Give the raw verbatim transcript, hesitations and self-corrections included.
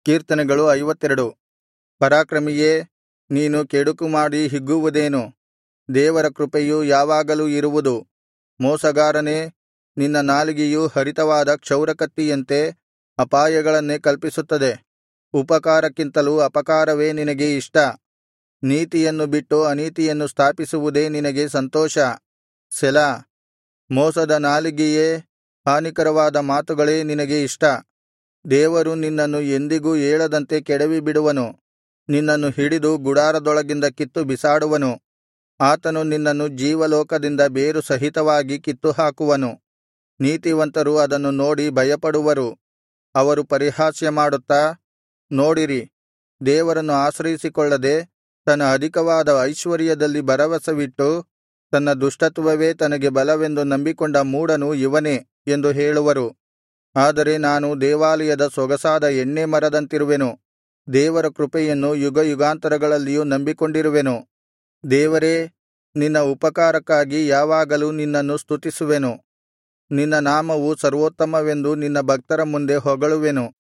ಕೀರ್ತನೆಗಳು ಐವತ್ತೆರಡು. ಪರಾಕ್ರಮಿಯೇ, ನೀನು ಕೆಡುಕುಮಾಡಿ ಹಿಗ್ಗುವುದೇನು? ದೇವರ ಕೃಪೆಯು ಯಾವಾಗಲೂ ಇರುವುದು. ಮೋಸಗಾರನೇ, ನಿನ್ನ ನಾಲಿಗೆಯು ಹರಿತವಾದ ಕ್ಷೌರಕತ್ತಿಯಂತೆ ಅಪಾಯಗಳನ್ನೇ ಕಲ್ಪಿಸುತ್ತದೆ. ಉಪಕಾರಕ್ಕಿಂತಲೂ ಅಪಕಾರವೇ ನಿನಗೆ ಇಷ್ಟ. ನೀತಿಯನ್ನು ಬಿಟ್ಟು ಅನೀತಿಯನ್ನು ಸ್ಥಾಪಿಸುವುದೇ ನಿನಗೆ ಸಂತೋಷ. ಸೆಲಾ. ಮೋಸದ ನಾಲಿಗೆಯೇ, ಹಾನಿಕರವಾದ ಮಾತುಗಳೇ ನಿನಗೆ ಇಷ್ಟ. ದೇವರು ನಿನ್ನನ್ನು ಎಂದಿಗೂ ಏಳದಂತೆ ಕೆಡವಿಬಿಡುವನು. ನಿನ್ನನ್ನು ಹಿಡಿದು ಗುಡಾರದೊಳಗಿಂದ ಕಿತ್ತು ಬಿಸಾಡುವನು. ಆತನು ನಿನ್ನನ್ನು ಜೀವಲೋಕದಿಂದ ಬೇರು ಸಹಿತವಾಗಿ ಕಿತ್ತುಹಾಕುವನು. ನೀತಿವಂತರು ಅದನ್ನು ನೋಡಿ ಭಯಪಡುವರು. ಅವರು ಪರಿಹಾಸ್ಯ ಮಾಡುತ್ತಾ, ನೋಡಿರಿ, ದೇವರನ್ನು ಆಶ್ರಯಿಸಿಕೊಳ್ಳದೆ ತನ್ನ ಅಧಿಕವಾದ ಐಶ್ವರ್ಯದಲ್ಲಿ ಭರವಸವಿಟ್ಟು ತನ್ನ ದುಷ್ಟತ್ವವೇ ತನಗೆ ಬಲವೆಂದು ನಂಬಿಕೊಂಡ ಮೂಢನು ಇವನೇ ಎಂದು ಹೇಳುವರು. ಆದರೆ ನಾನು ದೇವಾಲಯದ ಸೊಗಸಾದ ಎಣ್ಣೇ ಮರದಂತಿರುವೆನು. ದೇವರ ಕೃಪೆಯನ್ನು ಯುಗಯುಗಾಂತರಗಳಲ್ಲಿಯೂ ನಂಬಿಕೊಂಡಿರುವೆನು. ದೇವರೇ, ನಿನ್ನ ಉಪಕಾರಕ್ಕಾಗಿ ಯಾವಾಗಲೂ ನಿನ್ನನ್ನು ಸ್ತುತಿಸುವೆನು. ನಿನ್ನ ನಾಮವು ಸರ್ವೋತ್ತಮವೆಂದು ನಿನ್ನ ಭಕ್ತರ ಮುಂದೆ ಹೊಗಳುವೆನು.